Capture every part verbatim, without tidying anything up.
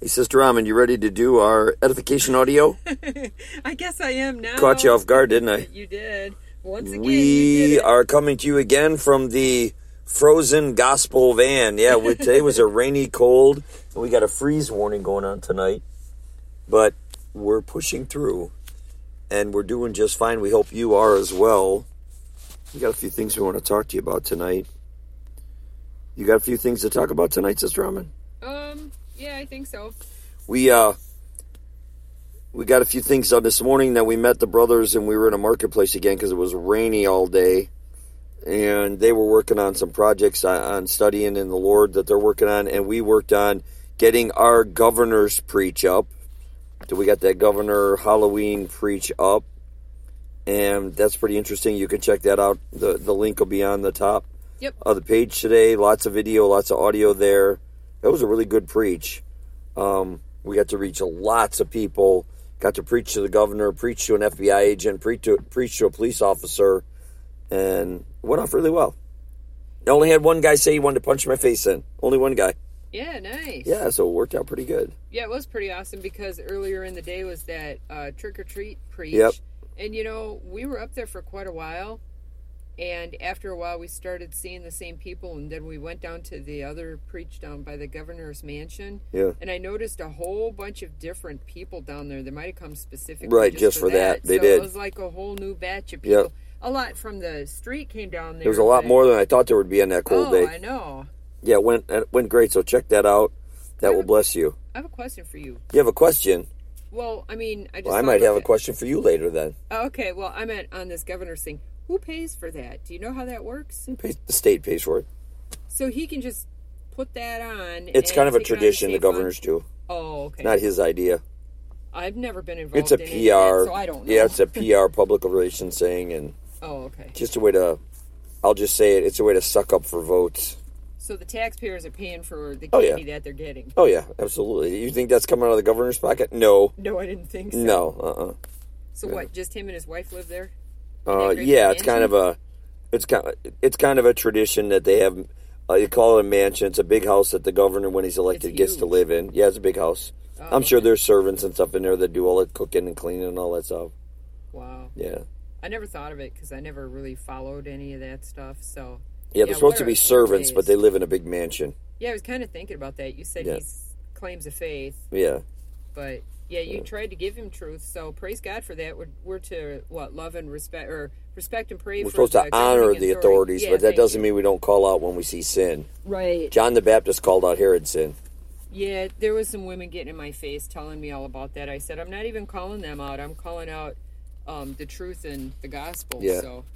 Hey, Sister Raman, you ready to do our edification audio? I guess I am now. Caught you off guard, didn't I? You did. Once again, we you did it. are coming to you again from the frozen gospel van. Yeah, we, today was a rainy, cold, and we got a freeze warning going on tonight. But we're pushing through, and we're doing just fine. We hope you are as well. We got a few things we want to talk to you about tonight. You got a few things to talk about tonight, Sister Raman? Um, yeah, I think so. We, uh... We got a few things done this morning. That we met the brothers and we were in a marketplace again because it was rainy all day. And they were working on some projects on studying in the Lord that they're working on. And we worked on getting our governor's preach up. So we got that governor Halloween preach up. And that's pretty interesting. You can check that out. The, the link will be on the top yep. of the page today. Lots of video, lots of audio there. That was a really good preach. Um, we got to reach lots of people. Got to preach to the governor, preach to an F B I agent, preach to, preach to a police officer, and it went off really well. I only had one guy say he wanted to punch my face in. Only one guy. Yeah, nice. Yeah, so it worked out pretty good. Yeah, it was pretty awesome because earlier in the day was that uh, trick-or-treat preach. Yep. And, you know, we were up there for quite a while, and after a while we started seeing the same people, and then we went down to the other preach down by the governor's mansion. Yeah. And I noticed a whole bunch of different people down there. They might have come specifically right, just, just for, for that. that. They so did. It was like a whole new batch of people. Yep. A lot from the street came down there. There was a lot but... more than I thought there would be on that cold oh, day. I know. Yeah, it went, it went great, so check that out. That will a, bless you. I have a question for you. You have a question? Well, I mean, I just Well, I might have it. a question for you later then. Oh, okay, well, I meant on this governor's thing. Who pays for that? Do you know how that works? The state pays for it. So he can just put that on. It's and kind of a take it tradition the state fund? governors do. Oh, okay. Not his idea. I've never been involved It's a in P R. any of that, so I don't know. Yeah, it's a P R, public relations thing, and oh, okay. just a way to, I'll just say it, it's a way to suck up for votes. So the taxpayers are paying for the Oh, candy yeah. that they're getting. Oh, yeah, absolutely. You think that's coming out of the governor's pocket? No. No, I didn't think so. No, uh-uh. So Yeah. what, just him and his wife live there? Uh, yeah, it's kind of a, it's kind of, it's kind of a tradition that they have, uh, you call it a mansion. It's a big house that the governor, when he's elected, It's gets huge. to live in. Yeah, it's a big house. Oh, I'm sure okay. there's servants and stuff in there that do all the cooking and cleaning and all that stuff. Wow. Yeah. I never thought of it because I never really followed any of that stuff, so... Yeah, they're Yeah, supposed what to are be the servants, but ways? they live in a big mansion. Yeah, I was kind of thinking about that. You said Yeah. he claims of faith, Yeah. but yeah, you Yeah. tried to give him truth. So praise God for that. We're, we're to what love and respect, or respect and pray. We're for supposed to the honor governing the authority. authorities, Yeah, but that thank doesn't you. mean we don't call out when we see sin. Right. John the Baptist called out Herod's sin. Yeah, there was some women getting in my face telling me all about that. I said, I'm not even calling them out. I'm calling out um, the truth and the gospel. Yeah. So,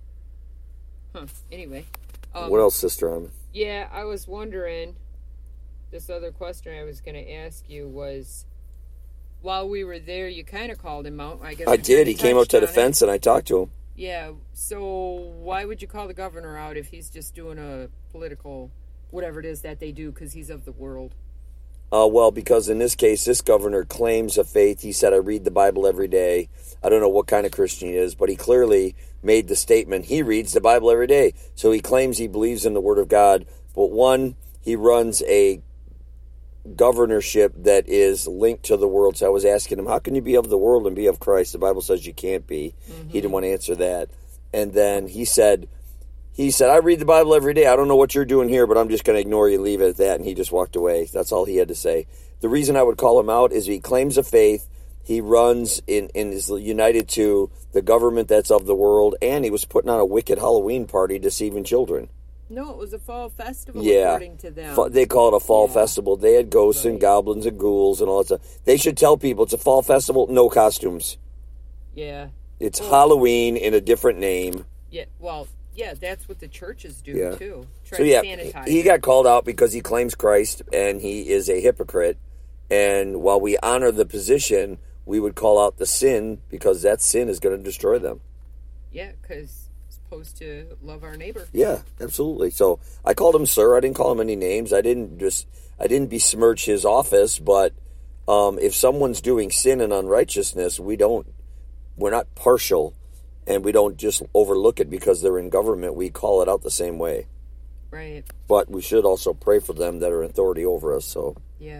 huh. Anyway. Um, What else, Sister Raman? Yeah, I was wondering, this other question I was going to ask you was, while we were there, you kind of called him out. I guess I we did. kinda He came up to the touched on it. fence and I talked to him. Yeah, so why would you call the governor out if he's just doing a political, whatever it is that they do, because he's of the world? Uh, well, because in this case, this governor claims a faith. He said, I read the Bible every day. I don't know what kind of Christian he is, but he clearly made the statement, he reads the Bible every day. So he claims he believes in the Word of God. But one, he runs a governorship that is linked to the world. So I was asking him, how can you be of the world and be of Christ? The Bible says you can't be. Mm-hmm. He didn't want to answer that. And then he said, he said, I read the Bible every day. I don't know what you're doing here, but I'm just going to ignore you, leave it at that. And he just walked away. That's all he had to say. The reason I would call him out is he claims a faith. He runs in, and is united to the government that's of the world. And he was putting on a wicked Halloween party deceiving children. No, it was a fall festival, yeah. according to them. Fa- they call it a fall yeah. festival. They had ghosts right. and goblins and ghouls and all that stuff. They should tell people it's a fall festival, no costumes. Yeah. It's well, Halloween in a different name. Yeah, well, yeah, that's what the churches do, yeah. too. Try so, to yeah, sanitize he it. got called out because he claims Christ, and he is a hypocrite. And while we honor the position, we would call out the sin, because that sin is going to destroy them. Yeah, because supposed to love our neighbor. Yeah, absolutely. So I called him sir. I didn't call him any names. I didn't just I didn't besmirch his office, but um, if someone's doing sin and unrighteousness, we don't we're not partial, and we don't just overlook it because they're in government. We call it out the same way. Right. But we should also pray for them that are in authority over us. So yeah.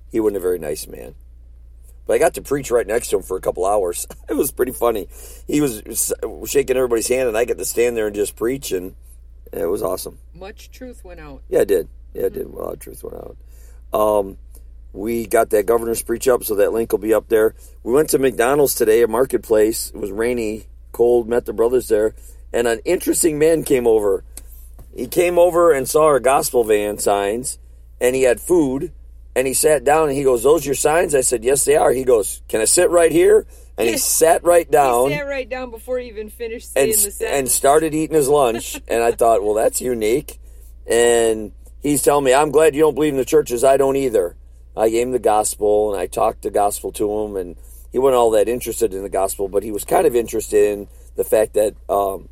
he wasn't a very nice man. But I got to preach right next to him for a couple hours. It was pretty funny. He was shaking everybody's hand, and I got to stand there and just preach, and it was awesome. Much truth went out. Yeah, it did. Yeah, it did. A lot of truth went out. Um, we got that governor's preach up, so that link will be up there. We went to McDonald's today, a marketplace. It was rainy, cold, met the brothers there, and an interesting man came over. He came over and saw our gospel van signs, and he had food, and he sat down, and he goes, "Those your signs?" I said, "Yes, they are." He goes, "Can I sit right here?" And he sat right down. He sat right down before he even finished saying and, the sentence. And started eating his lunch, and I thought, well, that's unique. And he's telling me, "I'm glad you don't believe in the churches. I don't either." I gave him the gospel, and I talked the gospel to him, and he wasn't all that interested in the gospel, but he was kind of interested in the fact that um,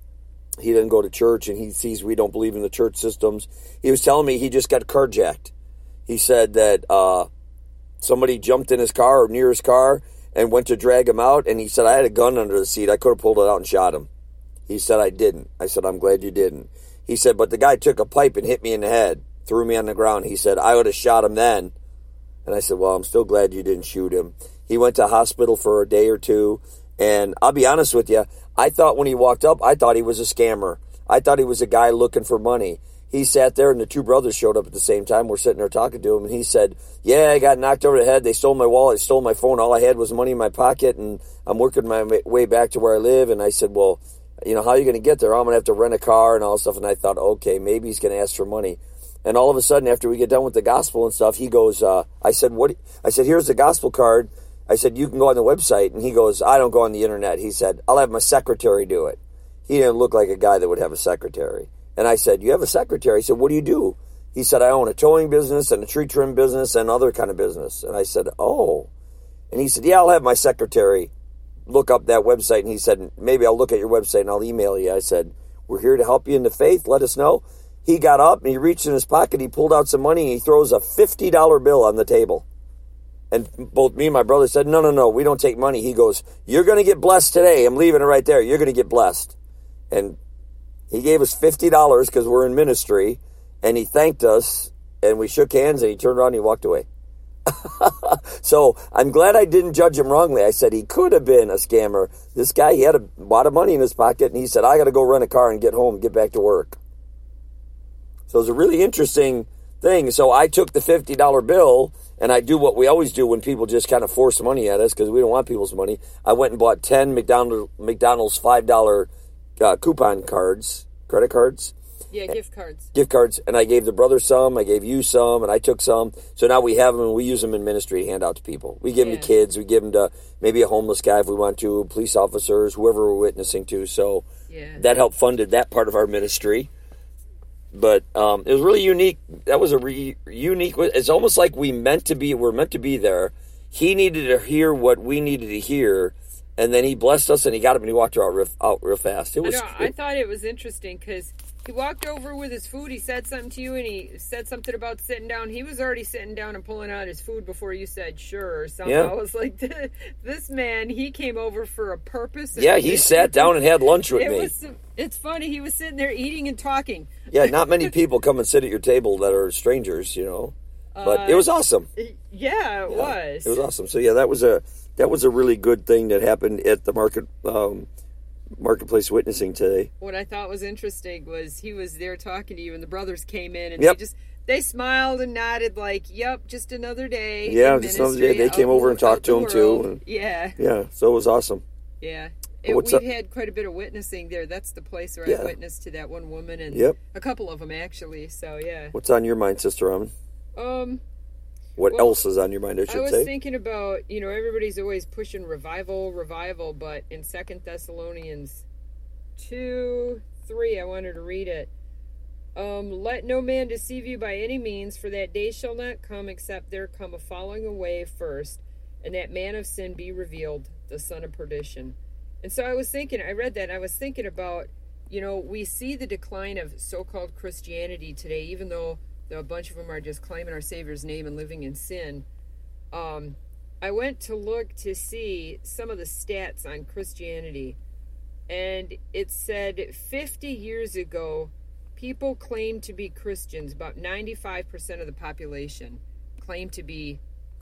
he didn't go to church, and he sees we don't believe in the church systems. He was telling me he just got carjacked. He said that uh, somebody jumped in his car or near his car and went to drag him out, and he said, "I had a gun under the seat. I could have pulled it out and shot him." He said, "I didn't." I said, "I'm glad you didn't." He said, "But the guy took a pipe and hit me in the head, threw me on the ground." He said, "I would have shot him then." And I said, "Well, I'm still glad you didn't shoot him." He went to hospital for a day or two, and I'll be honest with you, I thought when he walked up, I thought he was a scammer. I thought he was a guy looking for money. He sat there, and the two brothers showed up at the same time. We're sitting there talking to him, and he said, "Yeah, I got knocked over the head. They stole my wallet, stole my phone. All I had was money in my pocket, and I'm working my way back to where I live." And I said, "Well, you know, how are you going to get there?" "I'm going to have to rent a car and all this stuff." And I thought, okay, maybe he's going to ask for money. And all of a sudden, after we get done with the gospel and stuff, he goes, uh, I said, "What?" I said, "Here's the gospel card." I said, "You can go on the website." And he goes, "I don't go on the internet." He said, "I'll have my secretary do it." He didn't look like a guy that would have a secretary. And I said, "You have a secretary?" He said, "What do you do?" He said, "I own a towing business and a tree trim business and other kind of business." And I said, "Oh." And he said, "Yeah, I'll have my secretary look up that website." And he said, "Maybe I'll look at your website and I'll email you." I said, "We're here to help you in the faith. Let us know." He got up and he reached in his pocket. He pulled out some money and he throws a fifty dollar bill on the table. And both me and my brother said, no, no, no, we don't take money. He goes, "You're going to get blessed today. I'm leaving it right there. You're going to get blessed." And he gave us fifty dollars because we're in ministry. And he thanked us. And we shook hands and he turned around and he walked away. So I'm glad I didn't judge him wrongly. I said he could have been a scammer. This guy, he had a lot of money in his pocket. And he said, "I got to go rent a car and get home and get back to work." So it was a really interesting thing. So I took the fifty dollar bill, and I do what we always do when people just kind of force money at us because we don't want people's money. I went and bought ten McDonald's, McDonald's five dollar uh, coupon cards, credit cards. Yeah, gift cards. Gift cards. And I gave the brother some, I gave you some, and I took some. So now we have them, and we use them in ministry to hand out to people. We give yeah. them to kids. We give them to maybe a homeless guy if we want to, police officers, whoever we're witnessing to. So yeah. that helped funded that part of our ministry. But um, it was really unique. That was a re- unique. It's almost like we meant to be. We're meant to be there. He needed to hear what we needed to hear, and then he blessed us, and he got up and he walked out real, out real fast. It was. I, know, I thought it was interesting because he walked over with his food. He said something to you, and he said something about sitting down. He was already sitting down and pulling out his food before you said sure or something. Yeah. I was like, this man, he came over for a purpose. Yeah, he sat down and had lunch with it me. Was, it's funny. He was sitting there eating and talking. Yeah, not many people come and sit at your table that are strangers, you know. But uh, it was awesome. Yeah, it yeah, was. It was awesome. So yeah, that was a that was a really good thing that happened at the market um, marketplace witnessing today. What I thought was interesting was he was there talking to you, and the brothers came in, and yep. they just they smiled and nodded like, "Yep, just another day." Yeah, just another day. They came over and talked to him too. And, yeah, yeah. So it was awesome. Yeah. It, we've up? had quite a bit of witnessing there. That's the place where yeah. I witnessed to that one woman and yep. a couple of them actually. So yeah. What's on your mind, Sister Raman? Um, what well, else is on your mind? I should I was say. thinking about you know everybody's always pushing revival, revival, but in Second Thessalonians two three, I wanted to read it. Um, let no man deceive you by any means, for that day shall not come except there come a falling away first, and that man of sin be revealed, the son of perdition. And so I was thinking, I read that, and I was thinking about, you know, we see the decline of so-called Christianity today, even though a bunch of them are just claiming our Savior's name and living in sin. Um, I went to look to see some of the stats on Christianity, and it said fifty years ago, people claimed to be Christians. About ninety-five percent of the population claimed to be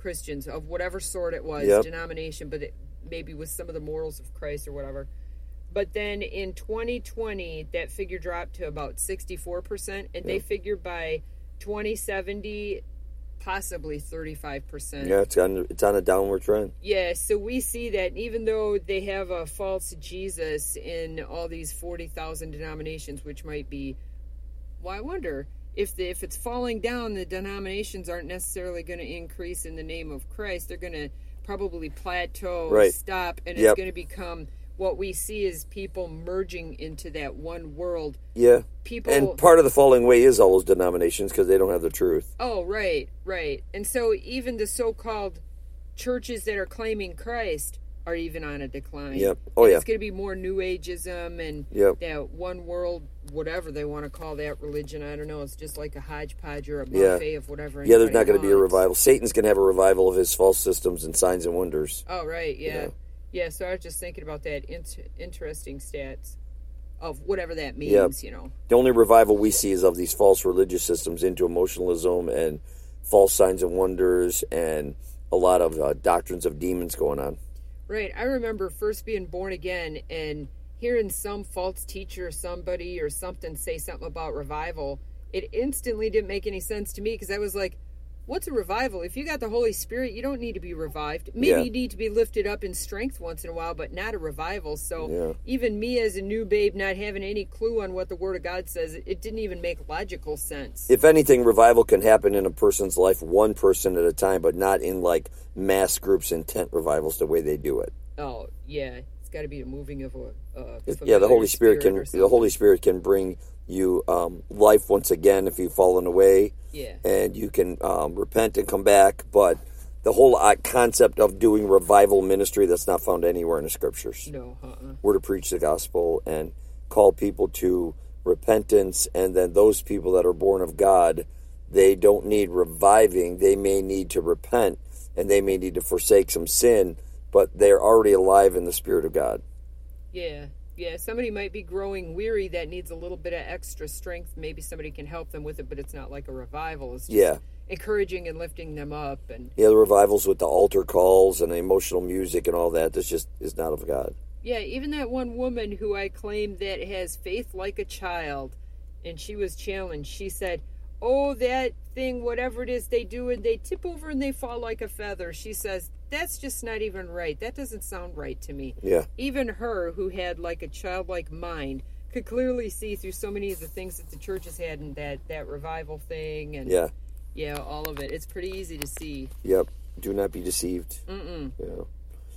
Christians of whatever sort it was, Yep. denomination, but it, maybe with some of the morals of Christ or whatever. But then in twenty twenty, that figure dropped to about sixty-four percent, and they figure by twenty seventy, possibly thirty-five percent. Yeah, it's on it's on a downward trend. Yeah, so we see that even though they have a false Jesus in all these forty thousand denominations, which might be, well, I wonder if the, if it's falling down, the denominations aren't necessarily going to increase in the name of Christ. They're going to probably plateau, Right. stop, and Yep. it's going to become what we see is people merging into that one world. Yeah. People, And part of the falling away is all those denominations because they don't have the truth. oh, right, right. And so even the so-called churches that are claiming Christ are even on a decline. Yep. Oh, And yeah. It's going to be more New Ageism and Yep. that one world, whatever they want to call that religion. I don't know. It's just like a hodgepodge or a Yeah. buffet of whatever. Yeah, there's not anybody going to be a wants. revival. Satan's going to have a revival of his false systems and signs and wonders. Oh, right, yeah. Yeah. Yeah, so I was just thinking about that int- interesting stats of whatever that means, Yeah. you know. The only revival we see is of these false religious systems into emotionalism and false signs and wonders and a lot of uh, doctrines of demons going on. Right. I remember first being born again and hearing some false teacher or somebody or something say something about revival. It instantly didn't make any sense to me because I was like, what's a revival? If you got the Holy Spirit, you don't need to be revived. Maybe Yeah. you need to be lifted up in strength once in a while, but not a revival. So Yeah. even me as a new babe, not having any clue on what the Word of God says, it didn't even make logical sense. If anything, revival can happen in a person's life, one person at a time, but not in like mass groups and tent revivals the way they do it. Oh, yeah. It's got to be a moving of a... Uh, Yeah, the Holy Spirit, can or the Holy Spirit can bring you um, life once again if you've fallen away. Yeah. And you can um, repent and come back. But the whole uh, concept of doing revival ministry, that's not found anywhere in the scriptures. No, uh-uh. We're to preach the gospel and call people to repentance. And then those people that are born of God, they don't need reviving. They may need to repent and they may need to forsake some sin, but they're already alive in the Spirit of God. Yeah, yeah. Somebody might be growing weary that needs a little bit of extra strength. Maybe somebody can help them with it, but it's not like a revival. It's just Yeah. encouraging and lifting them up. And Yeah, the revivals with the altar calls and the emotional music and all that, this just is not of God. yeah, even that one woman who I claim that has faith like a child, and she was challenged. She said, oh, that thing, whatever it is they do, and they tip over and they fall like a feather. She says, that's just not even right. That doesn't sound right to me. Yeah. Even her, who had like a childlike mind, could clearly see through so many of the things that the church has had and that, that revival thing and Yeah. yeah, all of it. It's pretty easy to see. Yep. Do not be deceived. Mm-mm. Yeah.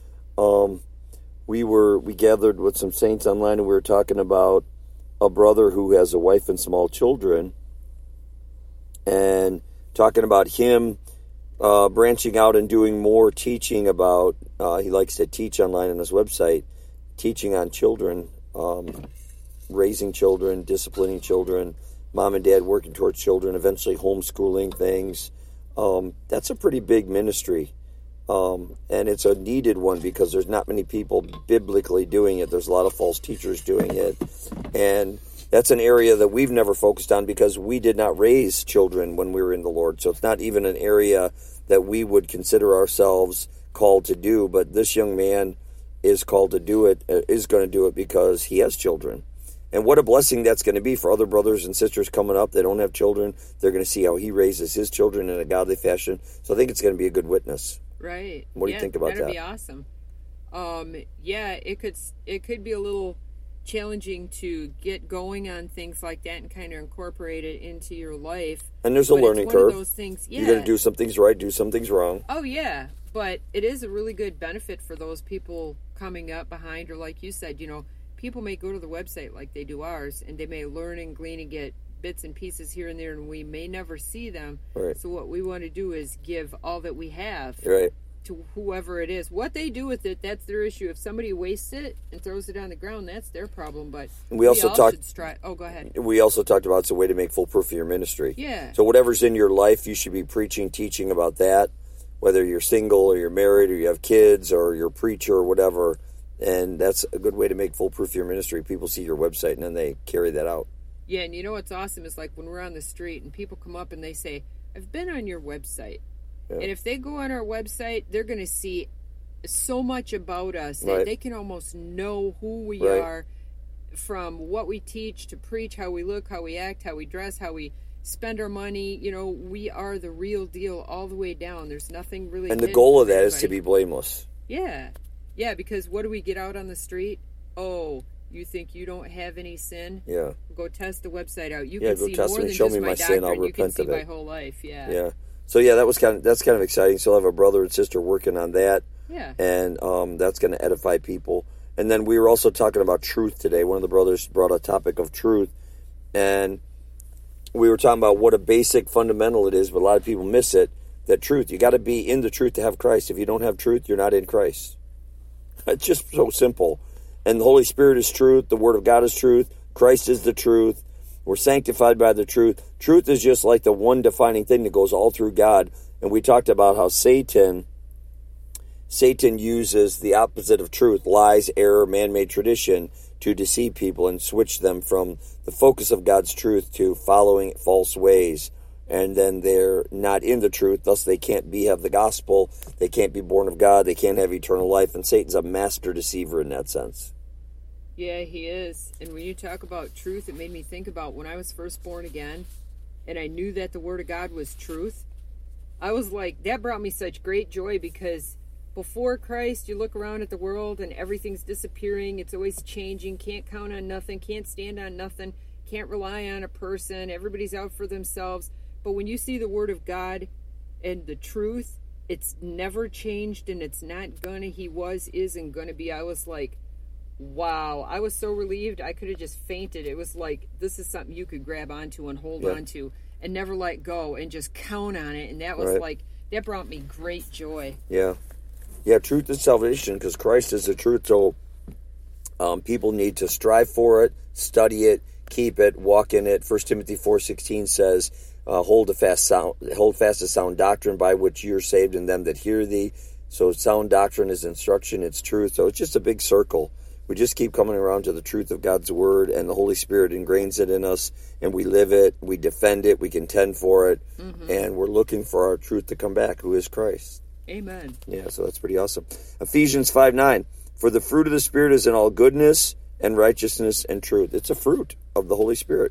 Um, we were we gathered with some saints online and we were talking about a brother who has a wife and small children, and talking about him uh, branching out and doing more teaching about. Uh, he likes to teach online on his website, teaching on children, um, raising children, disciplining children, mom and dad working towards children, eventually homeschooling things. Um, that's a pretty big ministry. Um, and it's a needed one because there's not many people biblically doing it. There's a lot of false teachers doing it. And that's an area that we've never focused on because we did not raise children when we were in the Lord. So it's not even an area that we would consider ourselves called to do. But this young man is called to do it, uh, is going to do it because he has children. And what a blessing that's going to be for other brothers and sisters coming up that don't have children. They're going to see how he raises his children in a godly fashion. So I think it's going to be a good witness. Right. What do yeah, you think about that'd that? be awesome. Um, yeah, it could it could be a little challenging to get going on things like that and kind of incorporate it into your life. And there's a But learning it's one curve. of those things, yeah. You're going to do some things right, do some things wrong. Oh, yeah. But it is a really good benefit for those people coming up behind, or like you said, you know, people may go to the website like they do ours, and they may learn and glean and get bits and pieces here and there, and we may never see them. Right. So what we want to do is give all that we have Right. to whoever it is. What they do with it, that's their issue. If somebody wastes it and throws it on the ground, that's their problem. But We also all talked- should stri- Oh, go ahead. We also talked about it's a way to make full proof of your ministry. Yeah. So whatever's in your life, you should be preaching, teaching about that, whether you're single or you're married or you have kids or you're a preacher or whatever. And that's a good way to make full proof of your ministry. People see your website and then they carry that out. Yeah, and you know what's awesome is like when we're on the street and people come up and they say, I've been on your website. Yeah. And if they go on our website, they're going to see so much about us that Right. they can almost know who we Right. are, from what we teach to preach, how we look, how we act, how we dress, how we spend our money. You know, we are the real deal all the way down. There's nothing really. And the hidden goal of from that is to anybody. be blameless. Yeah. Yeah, because what do we get out on the street? Oh, you think you don't have any sin? Yeah. Go test the website out. You Yeah, can go see test more me. than Show just me my my doctrine. sin. I'll you can repent see of my it. whole life. Yeah. Yeah. So yeah, that was kind of that's kind of exciting. So I'll have a brother and sister working on that. Yeah. And um, that's going to edify people. And then we were also talking about truth today. One of the brothers brought a topic of truth, and we were talking about what a basic fundamental it is, but a lot of people miss it. That truth, you got to be in the truth to have Christ. If you don't have truth, you're not in Christ. It's just so simple. And the Holy Spirit is truth. The Word of God is truth. Christ is the truth. We're sanctified by the truth. Truth is just like the one defining thing that goes all through God. And we talked about how Satan, Satan uses the opposite of truth, lies, error, man-made tradition, to deceive people and switch them from the focus of God's truth to following false ways. And then they're not in the truth, thus they can't be have the gospel, they can't be born of God, they can't have eternal life, and Satan's a master deceiver in that sense. Yeah, he is. And when you talk about truth, it made me think about when I was first born again, and I knew that the Word of God was truth. I was like, that brought me such great joy, because before Christ, you look around at the world and everything's disappearing. It's always changing. Can't count on nothing. Can't stand on nothing. Can't rely on a person. Everybody's out for themselves. But when you see the Word of God and the truth, it's never changed, and it's not gonna. He was, is, and gonna be. I was like, wow. I was so relieved. I could have just fainted. It was like, this is something you could grab onto and hold Yeah. onto and never let go and just count on it. And that was Right. like, that brought me great joy. Yeah. Yeah, truth is salvation, because Christ is the truth. So um, people need to strive for it, study it, keep it, walk in it. First Timothy four sixteen says, uh, hold a fast sound, hold fast a sound doctrine by which you're saved, and them that hear thee. So sound doctrine is instruction, it's truth. So it's just a big circle. We just keep coming around to the truth of God's word, and the Holy Spirit ingrains it in us, and we live it, we defend it, we contend for it, mm-hmm. and we're looking for our truth to come back, who is Christ. Amen. Yeah, so that's pretty awesome. Ephesians five nine, for the fruit of the Spirit is in all goodness and righteousness and truth. It's a fruit of the Holy Spirit.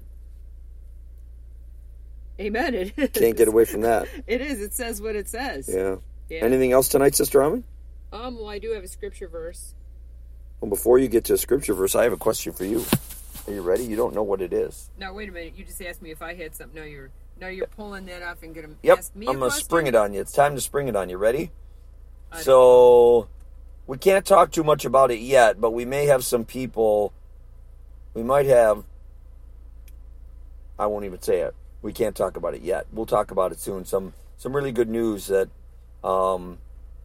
Amen. It is. Can't get away from that. It is. It says what it says. Yeah. Yeah. Anything else tonight, Sister Amin? Um, well, I do have a scripture verse. Well, before you get to a scripture verse, I have a question for you. Are you ready? You don't know what it is. Now, wait a minute. You just asked me if I had something. No, you're now you're pulling that off and going to Yep, ask me I'm a going to question? spring it on you. It's time to spring it on you. Ready? I don't So, we can't talk too much about it yet, but we may have some people, we might have, I won't even say it. We can't talk about it yet. We'll talk about it soon. Some some really good news that um,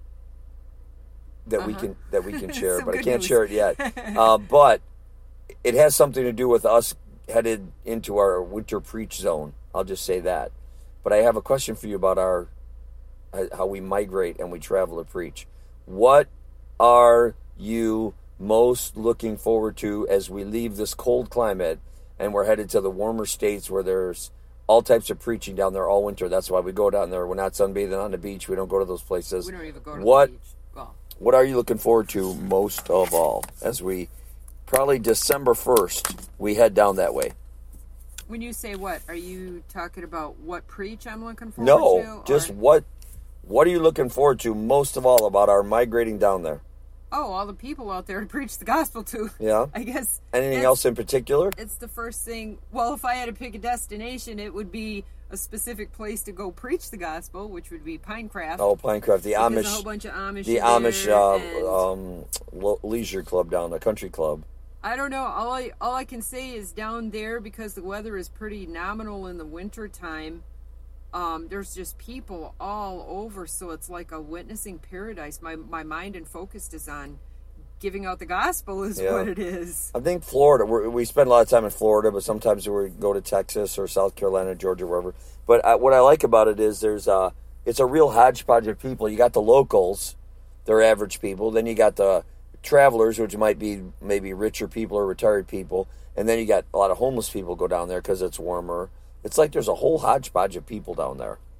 that Uh-huh. we can that we can share, Some but I good can't news. share it yet. uh, but it has something to do with us headed into our winter preach zone. I'll just say that. But I have a question for you about our how we migrate and we travel to preach. What are you most looking forward to as we leave this cold climate and we're headed to the warmer states where there's all types of preaching down there all winter? That's why we go down there. We're not sunbathing on the beach. We don't go to those places. We don't even go to what, the beach. Well, What are you looking forward to most of all as we, probably December first, we head down that way? when you say what, are you talking about what preach I'm looking forward No, to? or- just what what are you looking forward to most of all about our migrating down there? Oh, all the people out there to preach the gospel to. Yeah. I guess. Anything it's- else in particular? It's the first thing. Well, if I had to pick a destination, it would be a specific place to go preach the gospel, which would be Pinecraft. Oh, Pinecraft, the There's Amish, a whole bunch of Amish. the in Amish there, uh, and um, le- leisure club down, the country club. I don't know. All I all I can say is down there, because the weather is pretty nominal in the winter time. Um, there's just people all over, so it's like a witnessing paradise. My my mind and focus is on giving out the gospel, is Yeah. what it is. I think Florida. We're, we spend a lot of time in Florida, but sometimes we go to Texas or South Carolina, Georgia, wherever. But I, what I like about it is there's a, it's a real hodgepodge of people. You got the locals, they're average people. Then you got the travelers, which might be maybe richer people or retired people. And then you got a lot of homeless people go down there because it's warmer. It's like there's a whole hodgepodge of people down there.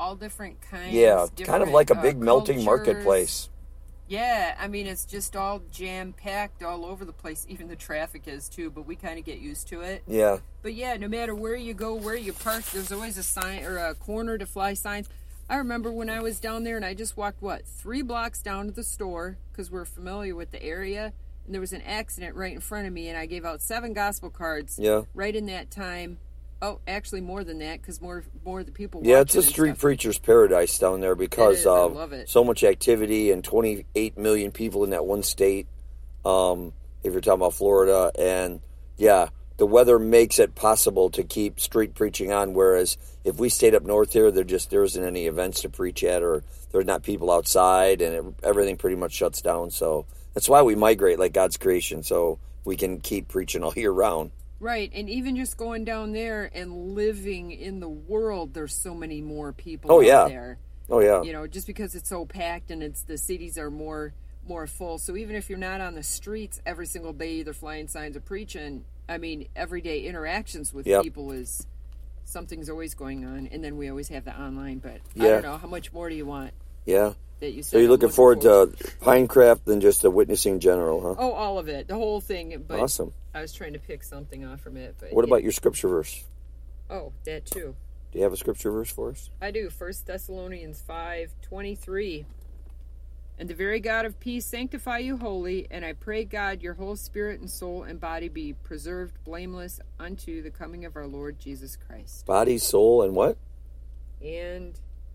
all different kinds. Yeah, kind of different, like a uh, big melting cultures. marketplace. Yeah, I mean, it's just all jam-packed all over the place. Even the traffic is, too, but we kind of get used to it. Yeah. But, yeah, no matter where you go, where you park, there's always a sign or a corner to fly signs. I remember when I was down there and I just walked, what, three blocks down to the store because we're familiar with the area, and there was an accident right in front of me, and I gave out seven gospel cards Yeah. right in that time. Oh, actually more than that because more more of the people Yeah, it's watching a and street stuff. preacher's paradise down there because It is. I of love it. so much activity and twenty-eight million people in that one state. Um, if you're talking about Florida, and yeah, the weather makes it possible to keep street preaching on. Whereas if we stayed up north here, there just there isn't any events to preach at, or there's not people outside, and it, everything pretty much shuts down. So that's why we migrate like God's creation, so we can keep preaching all year round. Right, and even just going down there and living in the world, there's so many more people Oh, out yeah. there. Oh yeah, You know, just because it's so packed and it's the cities are more more full. So even if you're not on the streets every single day, either flying signs or preaching, I mean, everyday interactions with Yep. people is something's always going on. And then we always have the online. But I Yeah. don't know, how much more do you want yeah. that you? So you're looking forward to Pinecraft than just the Witnessing General, huh? Oh, all of it, the whole thing. But Awesome. I was trying to pick something off from it. But What yeah. about your scripture verse? Oh, that too. Do you have a scripture verse for us? I do. First Thessalonians five twenty-three. And the very God of peace sanctify you wholly, and I pray God your whole spirit and soul and body be preserved blameless unto the coming of our Lord Jesus Christ. Body, soul, and what? And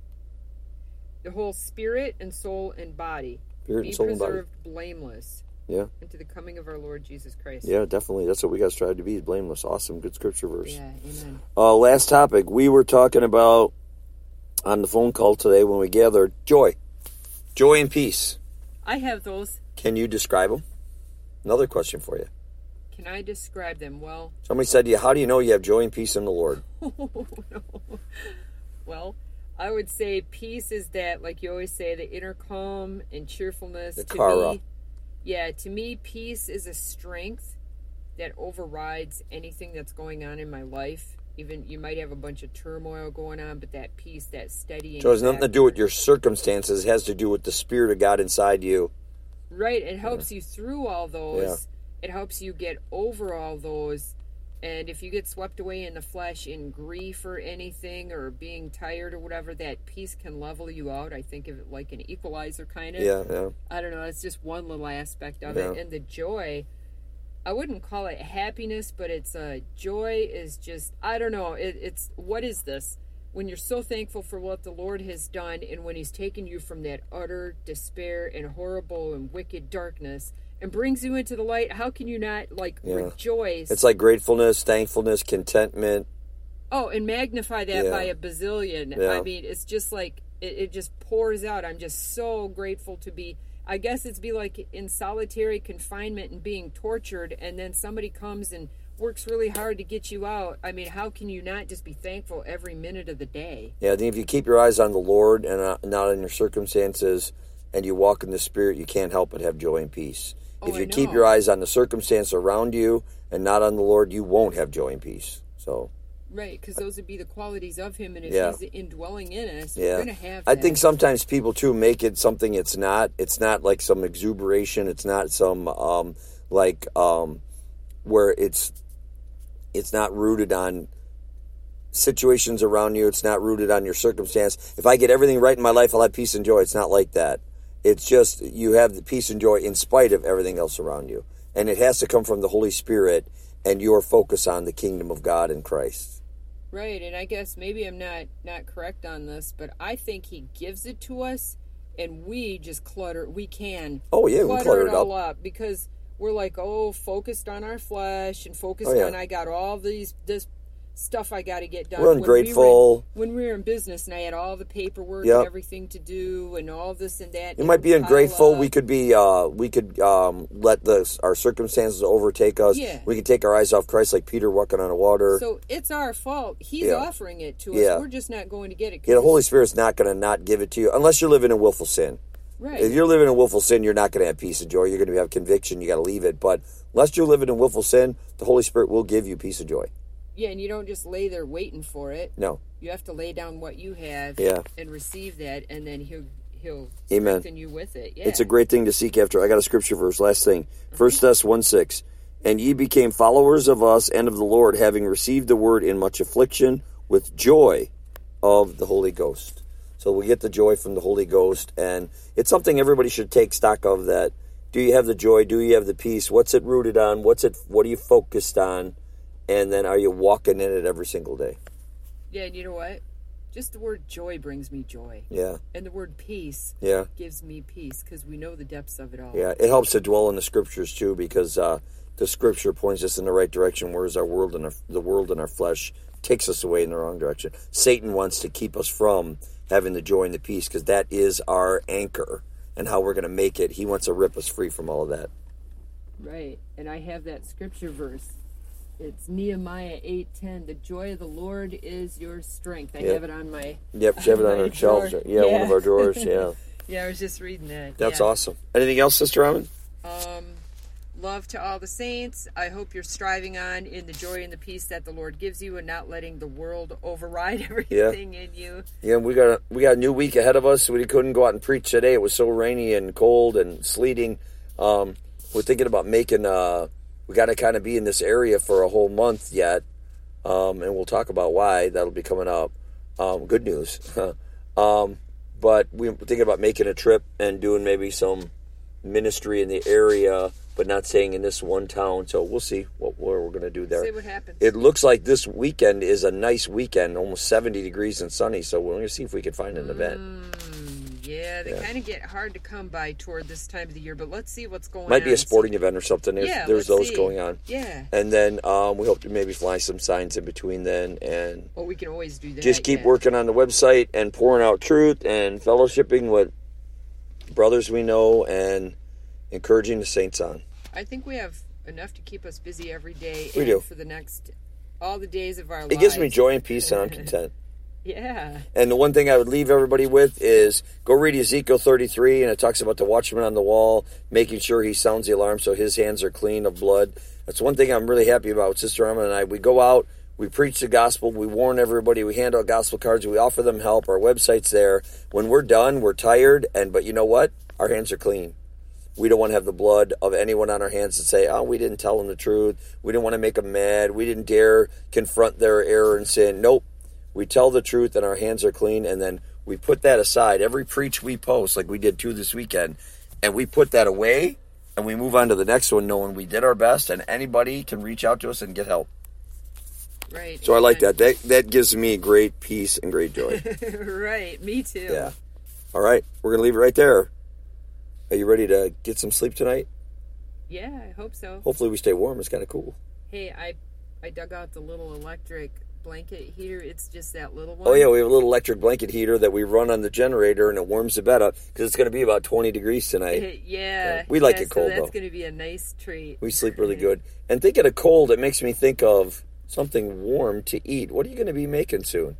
the whole spirit and soul and body Spirit be and soul and body. preserved blameless Yeah. unto the coming of our Lord Jesus Christ. Yeah, definitely. That's what we got to strive to be, is blameless. Awesome. Good scripture verse. Yeah, amen. Uh, last topic. We were talking about, on the phone call today when we gathered, joy. Joy and peace. I have those. Can you describe them? Another question for you. Can I describe them? Well, Somebody said to you, how do you know you have joy and peace in the Lord? well, I would say peace is that, like you always say, the inner calm and cheerfulness. The to kara. me, yeah, to me, peace is a strength that overrides anything that's going on in my life. Even you might have a bunch of turmoil going on, but that peace, that steadying. So it has nothing to factor- do with your circumstances. It has to do with the Spirit of God inside you. Right, it helps you through all those. Yeah. It helps you get over all those. And if you get swept away in the flesh in grief or anything, or being tired or whatever, that peace can level you out. I think of it like an equalizer kind of. Yeah, yeah. I don't know, it's just one little aspect of Yeah. it. And the joy, I wouldn't call it happiness, but it's a uh, joy is just, I don't know, it, it's, what is this? When you're so thankful for what the Lord has done, and when he's taken you from that utter despair and horrible and wicked darkness and brings you into the light, how can you not, like, Yeah. rejoice? It's like gratefulness, thankfulness, contentment. Oh, and magnify that Yeah. by a bazillion. Yeah. I mean, it's just like, it, it just pours out. I'm just so grateful to be, I guess it's be like in solitary confinement and being tortured, and then somebody comes and works really hard to get you out. I mean, how can you not just be thankful every minute of the day? Yeah, I think if you keep your eyes on the Lord and uh, not on your circumstances, and you walk in the Spirit, you can't help but have joy and peace. Oh, if you I keep know. your eyes on the circumstance around you and not on the Lord, you won't have joy and peace. So, Right, because those would be the qualities of him, and if Yeah. he's indwelling in us, yeah. we're going to have I that. think sometimes people, too, make it something it's not. It's not like some exuberation. It's not some, um, like, um, where it's it's not rooted on situations around you. It's not rooted on your circumstance. If I get everything right in my life, I'll have peace and joy. It's not like that. It's just you have the peace and joy in spite of everything else around you. And it has to come from the Holy Spirit and your focus on the kingdom of God in Christ. Right, and I guess maybe I'm not not correct on this, but I think he gives it to us, and we just clutter. We can Oh, yeah, we clutter, clutter it it all up. up because we're like, oh, focused on our flesh and focused Oh, yeah. on I got all these this stuff I got to get done. We're When ungrateful. We were in, when we were in business, and I had all the paperwork Yep. and everything to do, and all this and that. You it might be would pile ungrateful. up. We could be. Uh, we could um, let the our circumstances overtake us. Yeah. We could take our eyes off Christ, like Peter walking on the water. So it's our fault. He's Yeah. offering it to us. Yeah. We're just not going to get it. 'cause yeah, the Holy it's- Spirit's not going to not give it to you unless you're living in willful sin. Right. If you're living in willful sin, you're not going to have peace and joy. You're going to have conviction. You got to leave it. But unless you're living in willful sin, the Holy Spirit will give you peace and joy. Yeah, and you don't just lay there waiting for it. No. You have to lay down what you have Yeah. and receive that, and then he'll he'll Amen. strengthen you with it. Yeah. It's a great thing to seek after. I got a scripture verse. Last thing. First Thess one six. And ye became followers of us and of the Lord, having received the word in much affliction with joy of the Holy Ghost. So we get the joy from the Holy Ghost, and it's something everybody should take stock of. That, do you have the joy? Do you have the peace? What's it rooted on? What's it? What are you focused on? And then are you walking in it every single day? Yeah, and you know what? Just the word joy brings me joy. Yeah. And the word peace Yeah. gives me peace, because we know the depths of it all. Yeah, it helps to dwell in the scriptures too, because uh, the scripture points us in the right direction, whereas our world and our, the world and our flesh takes us away in the wrong direction. Satan wants to keep us from having the joy and the peace, because that is our anchor and how we're going to make it. He wants to rip us free from all of that. Right. And I have that scripture verse. It's Nehemiah eight ten. The joy of the Lord is your strength. I Yep. have it on my... Yep, she have it on my our shelves. drawer. Yeah, one of our drawers, yeah. Yeah, I was just reading that. That's yeah. awesome. Anything else, Sister Raman? Um, love to all the saints. I hope you're striving on in the joy and the peace that the Lord gives you, and not letting the world override everything in you. Yeah, we got a, we got a new week ahead of us. We couldn't go out and preach today. It was so rainy and cold and sleeting. Um, we're thinking about making... Uh, we got to kind of be in this area for a whole month yet, um, and we'll talk about why. That'll be coming up. Um, good news. um, but we're thinking about making a trip and doing maybe some ministry in the area, but not staying in this one town. So we'll see what, what we're going to do there. See what happens. It looks like this weekend is a nice weekend, almost seventy degrees and sunny. So we're going to see if we can find an event. Mm, yeah, they Yeah. kind of get hard to come by toward this time of the year, but let's see what's going on. Might be a and sporting see- event or something. There's, Yeah, there's let's those see. going on. Yeah. And then um, we hope to maybe fly some signs in between then, and Well, we can always do that. just keep yeah. working on the website and pouring out truth and fellowshipping with brothers we know and encouraging the saints on. I think we have enough to keep us busy every day. We and do. for the next, all the days of our lives. It gives me joy and peace, and I'm content. Yeah. And the one thing I would leave everybody with is go read Ezekiel thirty-three, and it talks about the watchman on the wall, making sure he sounds the alarm so his hands are clean of blood. That's one thing I'm really happy about. Sister Raman and I, we go out, we preach the gospel, we warn everybody, we hand out gospel cards, we offer them help. Our website's there. When we're done, we're tired, and but you know what? Our hands are clean. We don't want to have the blood of anyone on our hands and say, oh, we didn't tell them the truth. We didn't want to make them mad. We didn't dare confront their error and sin. Nope. We tell the truth and our hands are clean, and then we put that aside. Every preach we post, like we did too this weekend, and we put that away, and we move on to the next one knowing we did our best, and anybody can reach out to us and get help. Right. So I like Amen. that. That that gives me great peace and great joy. Right. Me too. Yeah. All right. We're going to leave it right there. Are you ready to get some sleep tonight? Yeah, I hope so. Hopefully we stay warm. It's kind of cool. Hey, I I dug out the little electric blanket heater. It's just that little one. Oh, yeah, we have a little electric blanket heater that we run on the generator, and it warms the bed up because it's going to be about twenty degrees tonight. Yeah. Yeah, we like yeah, it cold, so that's though. going to be a nice treat. We sleep really good. And thinking of cold, it makes me think of something warm to eat. What are you going to be making soon?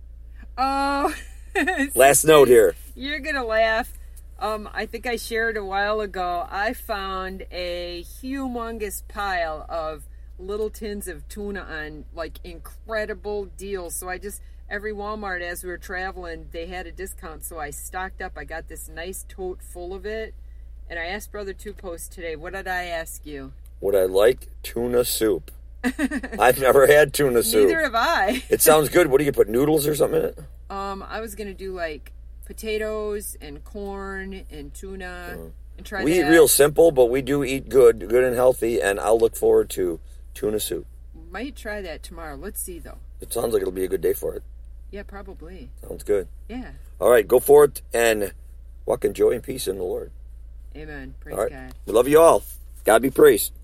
Oh. Last note here. You're going to laugh. Um, I think I shared a while ago, I found a humongous pile of little tins of tuna on, like, incredible deals. So I just, every Walmart as we were traveling, they had a discount. So I stocked up. I got this nice tote full of it. And I asked Brother Two Post today, what did I ask you? Would I like tuna soup? I've never had tuna soup. Neither have I. It sounds good. What do you put, noodles or something in it? Um, I was going to do, like, potatoes and corn and tuna Mm. and try We that. eat real simple, but we do eat good, good and healthy, and I'll look forward to tuna soup. Might try that tomorrow. Let's see, though. It sounds like it'll be a good day for it. Yeah, probably. Sounds good. Yeah. All right, go forth and walk in joy and peace in the Lord. Amen. Praise All right. God. We love you all. God be praised.